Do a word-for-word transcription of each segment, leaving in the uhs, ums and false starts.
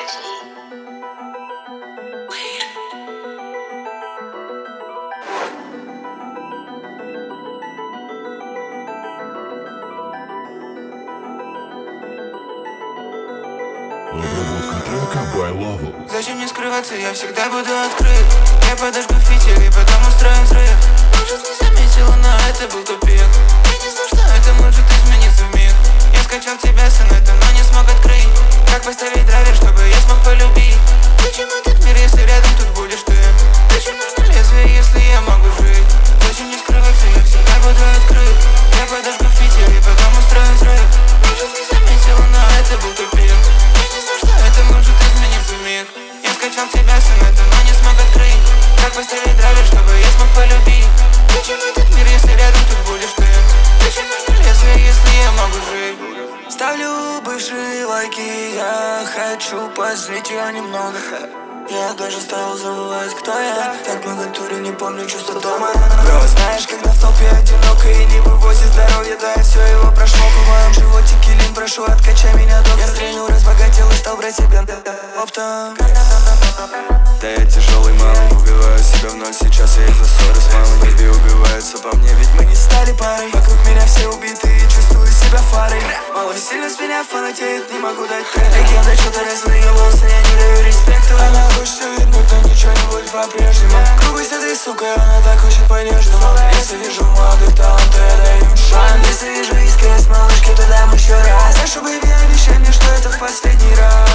Разработка трека by Level. Зачем мне скрываться, я всегда буду открыт. Я подожгу фитиль и потом устрою взрыв. Может, не заметила, но это был тупик. Я не знал, что это может измениться вмиг. Я скачал тебя с инета, но не смог открыть. Как поставить драйвер, чтобы я смог полюбить? Зачем этот мир, если рядом тут будешь ты? Зачем нужно лезвие, если я могу жить? Зачем мне скрываться, я всегда буду открыт. Я подожгу фитиль и потом устрою взрыв. Может, не заметила, но это был тупик. Я не знал, что это может измениться вмиг. Я скачал тебя с инета, но не смог открыть. Как поставить драйвер, чтобы я смог полюбить? Зачем этот мир, если рядом тут будешь ты? Зачем нужно лезвие, если я могу жить? Ставлю бывшие лайки, я хочу позлить ее немного. Я даже стал забывать, кто я. Так много туре, не помню чувство дома. Бро, знаешь, когда в толпе одиноко и не вывозит здоровье, да, все его прошло. В моем животике лин, прошу, откачай меня, доктор. Я стрельнул, разбогател и стал брать себя оптом. Да я тяжелый малый, убиваю себя в ноль. Сейчас я из-за ссоры с мамой. Бэби убивается по мне, ведь мы не стали парой. Вокруг меня все убиты и чувствую себя фарой. Малый сильно с меня фанатеет, не могу дать трек. Легенда, что-то разные волосы, я не даю респекта. Она хочет все вернуть, но ничего не будет по-прежнему. Грубость этой сукой, она так хочет по-нежному. Если вижу молодых талантов, я даю им шанс. Если вижу искренность малышки, то дам еще раз. Знаешь, бэби, обещай мне, что это в последний раз.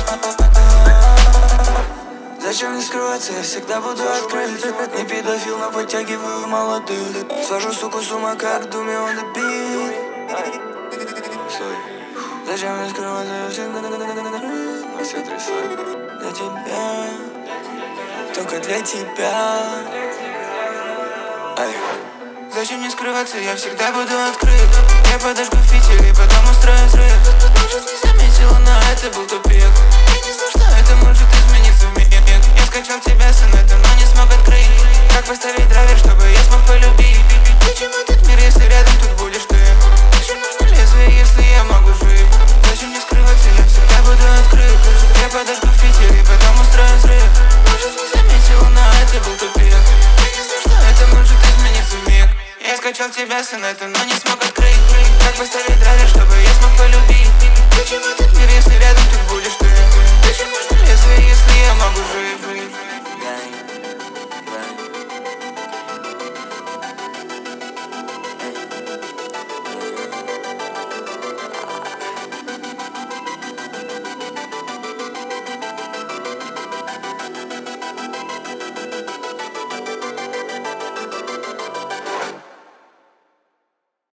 Зачем мне скрываться, я всегда буду открыт. Не педофил, но подтягиваю молодых. Свожу суку с ума, как думе on the beat. Стой. Зачем мне скрываться, я всегда открыт. Все трясают. Для тебя, только для тебя. Ай. Зачем мне скрываться, я всегда буду открыт. Я подожгу фитиль и потом устрою взрыв. Может, не заметила, но это был тупик. Я не знал, что это может измениться в миг. Я скачал тебя с инета, но не смог открыть. Как поставить драйвер, чтобы я смог полюбить? Зачем этот мир, если рядом тут будешь ты? Зачем нужно лезвие, если я могу жить? Зачем мне скрываться, я всегда буду открыт. Я подожгу фитиль и потом устрою взрыв. Может, не заметила, но это был тупик. Я не знал, что это может измениться в миг. Я скачал тебя с инета, но не смог